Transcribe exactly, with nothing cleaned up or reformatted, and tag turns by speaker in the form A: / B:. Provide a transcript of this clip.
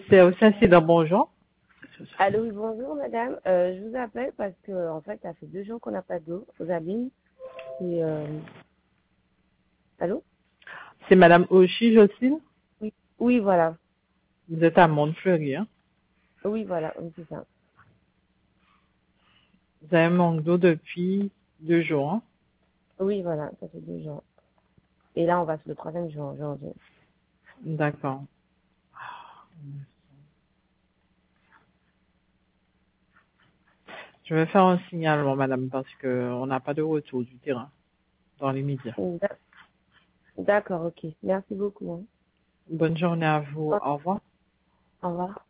A: C'est aussi un bonjour.
B: Allô, oui, bonjour madame. Euh, je vous appelle parce que en fait, ça fait deux jours qu'on n'a pas d'eau aux abîmes. Et, euh... Allô?
A: C'est Madame Oshi Jocelyne.
B: Oui, oui, voilà.
A: Vous êtes à Montfleury, hein?
B: Oui, voilà, oui, c'est ça.
A: Vous avez un manque d'eau depuis deux jours, hein?
B: Oui, voilà, ça fait deux jours. Et là, on va sur le troisième jour aujourd'hui.
A: D'accord. Je vais faire un signalement, madame, parce que on n'a pas de retour du terrain dans les médias.
B: D'ac- D'accord, ok. Merci beaucoup. Hein.
A: Bonne journée à vous. Au revoir.
B: Au revoir.